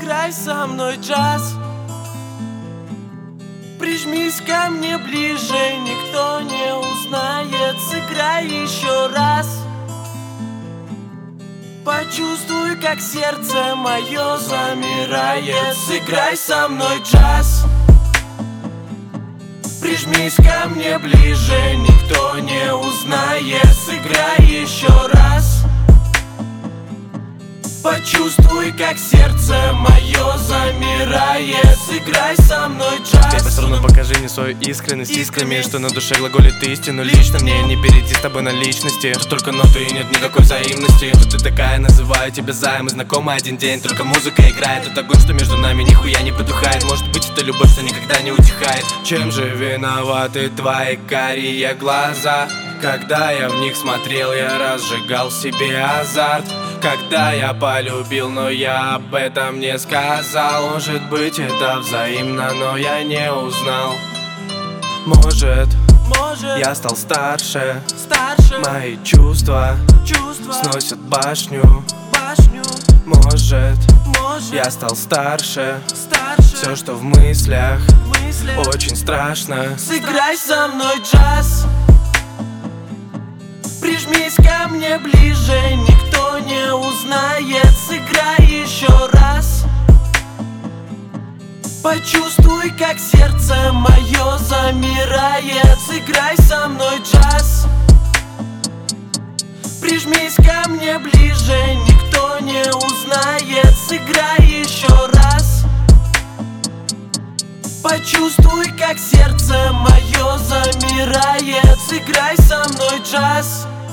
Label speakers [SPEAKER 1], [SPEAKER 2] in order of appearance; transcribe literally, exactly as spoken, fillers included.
[SPEAKER 1] сыграй со мной джаз. Прижмись ко мне ближе, никто не узнает. Сыграй еще раз. Почувствуй, как сердце мое замирает. Сыграй со мной джаз. Прижмись ко мне ближе, никто не узнает. Сыграй еще раз. Почувствуй, как сердце мое замирает. Сыграй со мной джаз.
[SPEAKER 2] Теперь сторону покажи мне свою искренность искрами, что на душе глаголит истину. Лично мне не перейти с тобой на личности. Тут только ноты и нет никакой взаимности. Тут ты такая, называю тебя займ. Мы знакомы один день, только музыка играет. Тот огонь, что между нами нихуя не потухает. Может быть, это любовь, что никогда не утихает. Чем же виноваты твои карие глаза? Когда я в них смотрел, я разжигал в себе азарт. Когда я полюбил, но я об этом не сказал. Может быть, это взаимно, но я не узнал. Может,
[SPEAKER 1] Может,
[SPEAKER 2] я стал старше,
[SPEAKER 1] старше.
[SPEAKER 2] мои чувства
[SPEAKER 1] Чувства
[SPEAKER 2] сносят башню.
[SPEAKER 1] башню.
[SPEAKER 2] Может,
[SPEAKER 1] Может,
[SPEAKER 2] я стал старше,
[SPEAKER 1] старше.
[SPEAKER 2] все, что в мыслях,
[SPEAKER 1] В мыслях.
[SPEAKER 2] очень страшно.
[SPEAKER 1] Сыграй со мной джаз. Прижмись ко мне ближе, никто не узнает. Сыграй еще раз. Почувствуй, как сердце мое замирает. Сыграй со мной джаз. Прижмись ко мне ближе, никто не узнает. Сыграй еще раз. Почувствуй, как сердце мое замирает. Сыграй со мной джаз.